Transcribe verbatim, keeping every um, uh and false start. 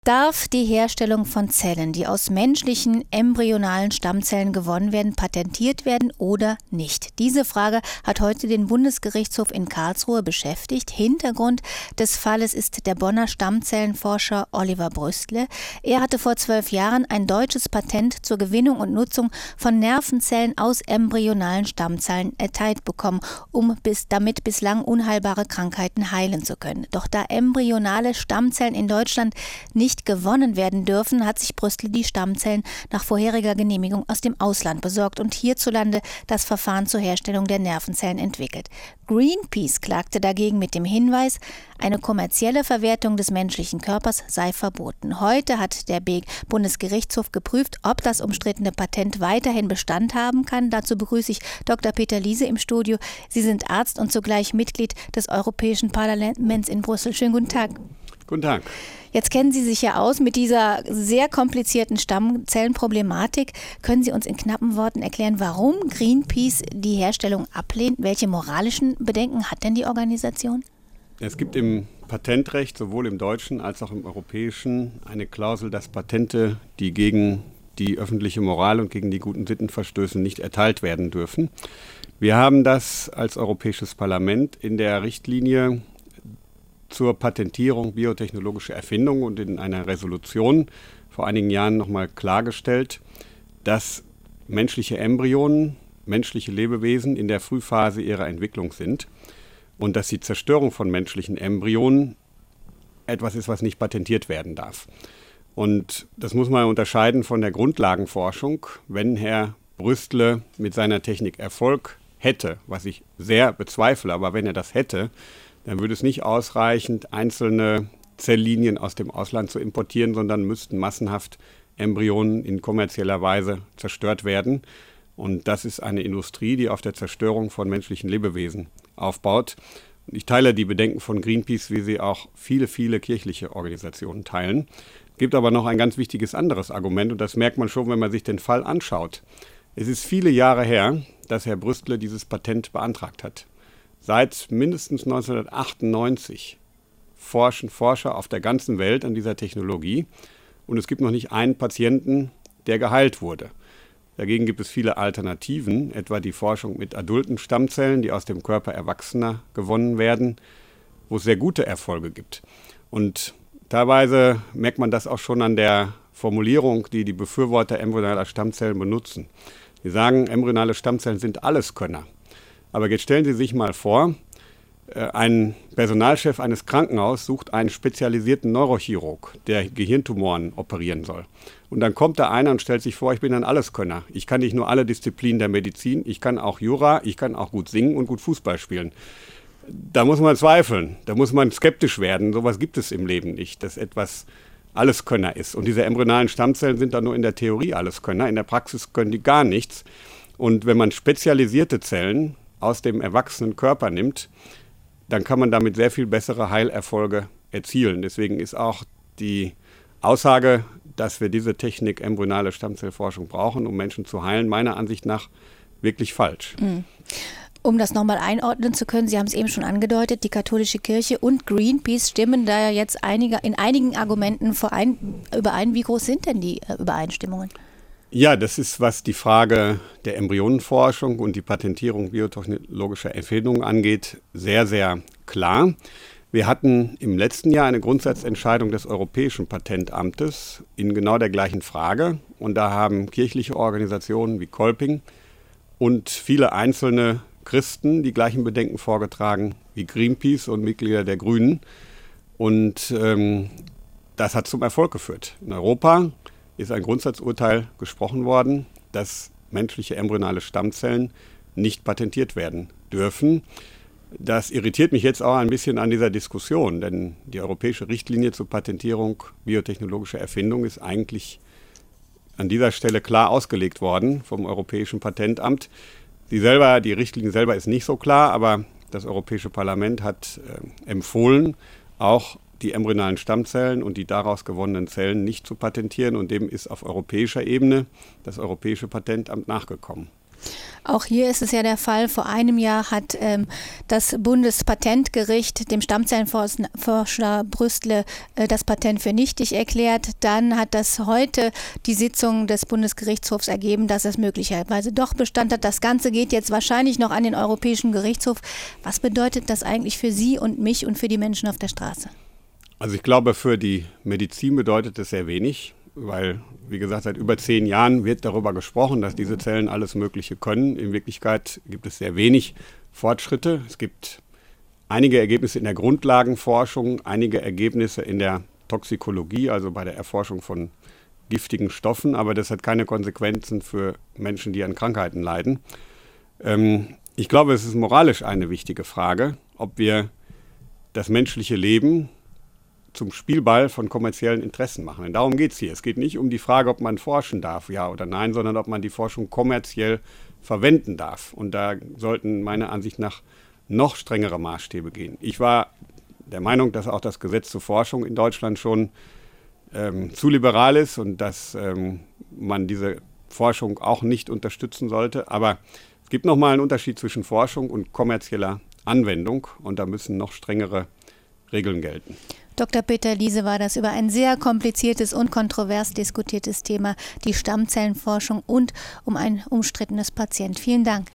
Darf die Herstellung von Zellen, die aus menschlichen embryonalen Stammzellen gewonnen werden, patentiert werden oder nicht? Diese Frage hat heute den Bundesgerichtshof in Karlsruhe beschäftigt. Hintergrund des Falles ist der Bonner Stammzellenforscher Oliver Brüstle. Er hatte vor zwölf Jahren ein deutsches Patent zur Gewinnung und Nutzung von Nervenzellen aus embryonalen Stammzellen erteilt bekommen, um bis, damit bislang unheilbare Krankheiten heilen zu können. Doch da embryonale Stammzellen in Deutschland nicht gewonnen werden dürfen, hat sich Brüstle die Stammzellen nach vorheriger Genehmigung aus dem Ausland besorgt und hierzulande das Verfahren zur Herstellung der Nervenzellen entwickelt. Greenpeace klagte dagegen mit dem Hinweis, eine kommerzielle Verwertung des menschlichen Körpers sei verboten. Heute hat der Bundesgerichtshof geprüft, ob das umstrittene Patent weiterhin Bestand haben kann. Dazu begrüße ich Doktor Peter Liese im Studio. Sie sind Arzt und zugleich Mitglied des Europäischen Parlaments in Brüssel. Schönen guten Tag. Guten Tag. Jetzt kennen Sie sich ja aus mit dieser sehr komplizierten Stammzellenproblematik. Können Sie uns in knappen Worten erklären, warum Greenpeace die Herstellung ablehnt? Welche moralischen Bedenken hat denn die Organisation? Es gibt im Patentrecht, sowohl im deutschen als auch im europäischen, eine Klausel, dass Patente, die gegen die öffentliche Moral und gegen die guten Sitten verstößen, nicht erteilt werden dürfen. Wir haben das als Europäisches Parlament in der Richtlinie zur Patentierung biotechnologischer Erfindungen und in einer Resolution vor einigen Jahren nochmal klargestellt, dass menschliche Embryonen, menschliche Lebewesen in der Frühphase ihrer Entwicklung sind und dass die Zerstörung von menschlichen Embryonen etwas ist, was nicht patentiert werden darf. Und das muss man unterscheiden von der Grundlagenforschung. Wenn Herr Brüstle mit seiner Technik Erfolg hätte, was ich sehr bezweifle, aber wenn er das hätte, dann würde es nicht ausreichen, einzelne Zelllinien aus dem Ausland zu importieren, sondern müssten massenhaft Embryonen in kommerzieller Weise zerstört werden. Und das ist eine Industrie, die auf der Zerstörung von menschlichen Lebewesen aufbaut. Und ich teile die Bedenken von Greenpeace, wie sie auch viele, viele kirchliche Organisationen teilen. Es gibt aber noch ein ganz wichtiges anderes Argument, und das merkt man schon, wenn man sich den Fall anschaut. Es ist viele Jahre her, dass Herr Brüstle dieses Patent beantragt hat. Seit mindestens neunzehnhundertachtundneunzig forschen Forscher auf der ganzen Welt an dieser Technologie und es gibt noch nicht einen Patienten, der geheilt wurde. Dagegen gibt es viele Alternativen, etwa die Forschung mit adulten Stammzellen, die aus dem Körper Erwachsener gewonnen werden, wo es sehr gute Erfolge gibt. Und teilweise merkt man das auch schon an der Formulierung, die die Befürworter embryonaler Stammzellen benutzen. Sie sagen, embryonale Stammzellen sind Alleskönner. Aber jetzt stellen Sie sich mal vor, ein Personalchef eines Krankenhauses sucht einen spezialisierten Neurochirurg, der Gehirntumoren operieren soll. Und dann kommt da einer und stellt sich vor, ich bin ein Alleskönner. Ich kann nicht nur alle Disziplinen der Medizin, ich kann auch Jura, ich kann auch gut singen und gut Fußball spielen. Da muss man zweifeln, da muss man skeptisch werden. Sowas gibt es im Leben nicht, dass etwas Alleskönner ist. Und diese embryonalen Stammzellen sind dann nur in der Theorie Alleskönner, in der Praxis können die gar nichts. Und wenn man spezialisierte Zellen aus dem erwachsenen Körper nimmt, dann kann man damit sehr viel bessere Heilerfolge erzielen. Deswegen ist auch die Aussage, dass wir diese Technik embryonale Stammzellforschung brauchen, um Menschen zu heilen, meiner Ansicht nach wirklich falsch. Mhm. Um das nochmal einordnen zu können, Sie haben es eben schon angedeutet, die katholische Kirche und Greenpeace stimmen da ja jetzt einige, in einigen Argumenten vorein, überein. Wie groß sind denn die Übereinstimmungen? Ja, das ist, was die Frage der Embryonenforschung und die Patentierung biotechnologischer Erfindungen angeht, sehr, sehr klar. Wir hatten im letzten Jahr eine Grundsatzentscheidung des Europäischen Patentamtes in genau der gleichen Frage. Und da haben kirchliche Organisationen wie Kolping und viele einzelne Christen die gleichen Bedenken vorgetragen wie Greenpeace und Mitglieder der Grünen. Und ähm, das hat zum Erfolg geführt. In Europa ist ein Grundsatzurteil gesprochen worden, dass menschliche embryonale Stammzellen nicht patentiert werden dürfen. Das irritiert mich jetzt auch ein bisschen an dieser Diskussion, denn die europäische Richtlinie zur Patentierung biotechnologischer Erfindungen ist eigentlich an dieser Stelle klar ausgelegt worden vom Europäischen Patentamt. Die, selber, die Richtlinie selber ist nicht so klar, aber das Europäische Parlament hat äh, empfohlen, auch die embryonalen Stammzellen und die daraus gewonnenen Zellen nicht zu patentieren. Und dem ist auf europäischer Ebene das Europäische Patentamt nachgekommen. Auch hier ist es ja der Fall. Vor einem Jahr hat ähm, das Bundespatentgericht dem Stammzellenforscher Brüstle äh, das Patent für nichtig erklärt. Dann hat das heute die Sitzung des Bundesgerichtshofs ergeben, dass es möglicherweise doch Bestand hat. Das Ganze geht jetzt wahrscheinlich noch an den Europäischen Gerichtshof. Was bedeutet das eigentlich für Sie und mich und für die Menschen auf der Straße? Also ich glaube, für die Medizin bedeutet es sehr wenig. Weil, wie gesagt, seit über zehn Jahren wird darüber gesprochen, dass diese Zellen alles Mögliche können. In Wirklichkeit gibt es sehr wenig Fortschritte. Es gibt einige Ergebnisse in der Grundlagenforschung, einige Ergebnisse in der Toxikologie, also bei der Erforschung von giftigen Stoffen. Aber das hat keine Konsequenzen für Menschen, die an Krankheiten leiden. Ähm, ich glaube, es ist moralisch eine wichtige Frage, ob wir das menschliche Leben zum Spielball von kommerziellen Interessen machen. Und darum geht es hier. Es geht nicht um die Frage, ob man forschen darf, ja oder nein, sondern ob man die Forschung kommerziell verwenden darf. Und da sollten meiner Ansicht nach noch strengere Maßstäbe gehen. Ich war der Meinung, dass auch das Gesetz zur Forschung in Deutschland schon ähm, zu liberal ist und dass ähm, man diese Forschung auch nicht unterstützen sollte. Aber es gibt nochmal einen Unterschied zwischen Forschung und kommerzieller Anwendung und da müssen noch strengere Regeln gelten. Doktor Peter Liese war das über ein sehr kompliziertes und kontrovers diskutiertes Thema, die Stammzellenforschung und um ein umstrittenes Patient. Vielen Dank.